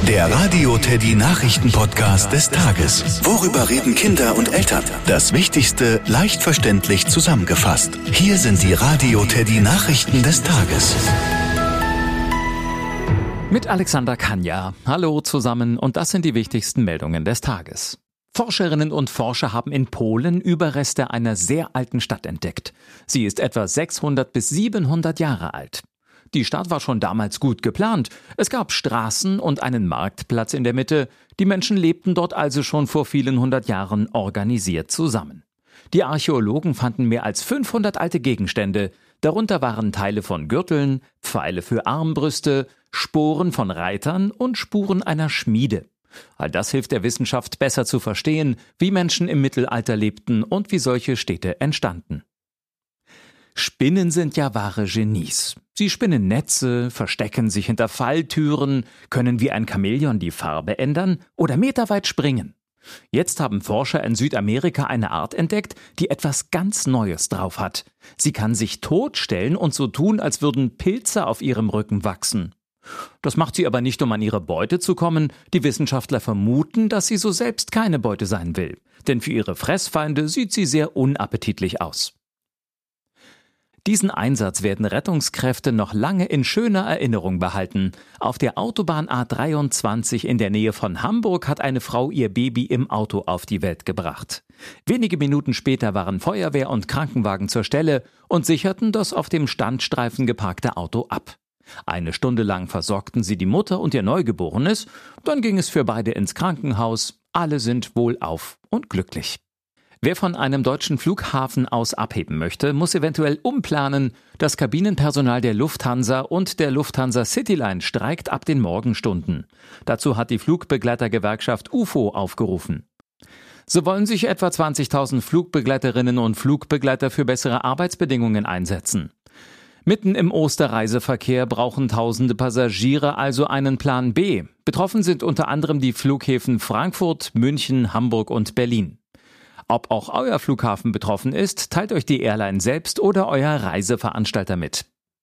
Der Radio Teddy Nachrichten-Podcast des Tages. Worüber reden Kinder und Eltern? Das Wichtigste leicht verständlich zusammengefasst. Hier sind die Radio Teddy Nachrichten des Tages. Mit Alexander Kania. Hallo zusammen und das sind die wichtigsten Meldungen des Tages. Forscherinnen und Forscher haben in Polen Überreste einer sehr alten Stadt entdeckt. Sie ist etwa 600 bis 700 Jahre alt. Die Stadt war schon damals gut geplant. Es gab Straßen und einen Marktplatz in der Mitte. Die Menschen lebten dort also schon vor vielen hundert Jahren organisiert zusammen. Die Archäologen fanden mehr als 500 alte Gegenstände. Darunter waren Teile von Gürteln, Pfeile für Armbrüste, Sporen von Reitern und Spuren einer Schmiede. All das hilft der Wissenschaft besser zu verstehen, wie Menschen im Mittelalter lebten und wie solche Städte entstanden. Spinnen sind ja wahre Genies. Sie spinnen Netze, verstecken sich hinter Falltüren, können wie ein Chamäleon die Farbe ändern oder meterweit springen. Jetzt haben Forscher in Südamerika eine Art entdeckt, die etwas ganz Neues drauf hat. Sie kann sich totstellen und so tun, als würden Pilze auf ihrem Rücken wachsen. Das macht sie aber nicht, um an ihre Beute zu kommen. Die Wissenschaftler vermuten, dass sie so selbst keine Beute sein will. Denn für ihre Fressfeinde sieht sie sehr unappetitlich aus. Diesen Einsatz werden Rettungskräfte noch lange in schöner Erinnerung behalten. Auf der Autobahn A23 in der Nähe von Hamburg hat eine Frau ihr Baby im Auto auf die Welt gebracht. Wenige Minuten später waren Feuerwehr und Krankenwagen zur Stelle und sicherten das auf dem Standstreifen geparkte Auto ab. Eine Stunde lang versorgten sie die Mutter und ihr Neugeborenes, dann ging es für beide ins Krankenhaus. Alle sind wohlauf und glücklich. Wer von einem deutschen Flughafen aus abheben möchte, muss eventuell umplanen. Das Kabinenpersonal der Lufthansa und der Lufthansa Cityline streikt ab den Morgenstunden. Dazu hat die Flugbegleitergewerkschaft UFO aufgerufen. So wollen sich etwa 20.000 Flugbegleiterinnen und Flugbegleiter für bessere Arbeitsbedingungen einsetzen. Mitten im Osterreiseverkehr brauchen tausende Passagiere also einen Plan B. Betroffen sind unter anderem die Flughäfen Frankfurt, München, Hamburg und Berlin. Ob auch euer Flughafen betroffen ist, teilt euch die Airline selbst oder euer Reiseveranstalter mit.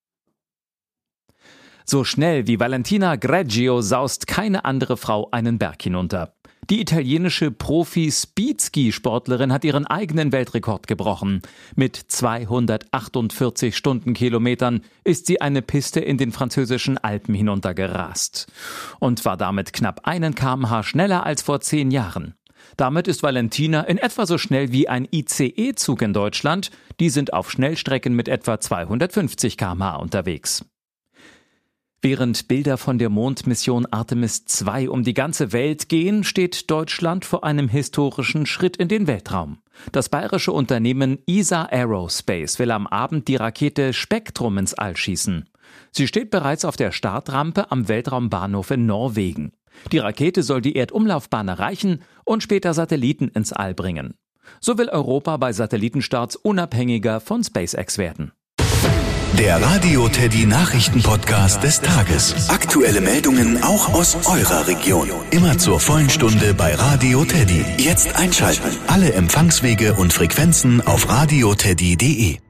So schnell wie Valentina Greggio saust keine andere Frau einen Berg hinunter. Die italienische Profi-Speedski-Sportlerin hat ihren eigenen Weltrekord gebrochen. Mit 248 Stundenkilometern ist sie eine Piste in den französischen Alpen hinuntergerast und war damit knapp 1 km/h schneller als vor 10 Jahren. Damit ist Valentina in etwa so schnell wie ein ICE-Zug in Deutschland. Die sind auf Schnellstrecken mit etwa 250 km/h unterwegs. Während Bilder von der Mondmission Artemis II um die ganze Welt gehen, steht Deutschland vor einem historischen Schritt in den Weltraum. Das bayerische Unternehmen ESA Aerospace will am Abend die Rakete Spektrum ins All schießen. Sie steht bereits auf der Startrampe am Weltraumbahnhof in Norwegen. Die Rakete soll die Erdumlaufbahn erreichen und später Satelliten ins All bringen. So will Europa bei Satellitenstarts unabhängiger von SpaceX werden. Der Radio Teddy Nachrichten-Podcast des Tages. Aktuelle Meldungen auch aus eurer Region. Immer zur vollen Stunde bei Radio Teddy. Jetzt einschalten. Alle Empfangswege und Frequenzen auf radioteddy.de.